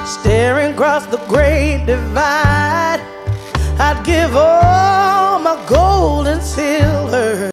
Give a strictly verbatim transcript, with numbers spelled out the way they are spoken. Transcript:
staring across the great divide. I'd give all my gold and silver